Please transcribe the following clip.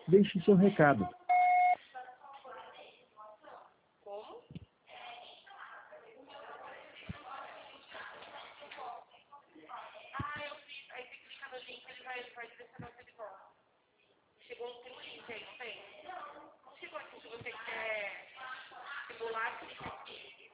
Deixe seu recado. Como? Ah, eu fiz. Aí você clica no link, ele vai direcionar você de volta. Tem um link aí, não tem? Não chegou aqui. Se você quer simular, clica aqui.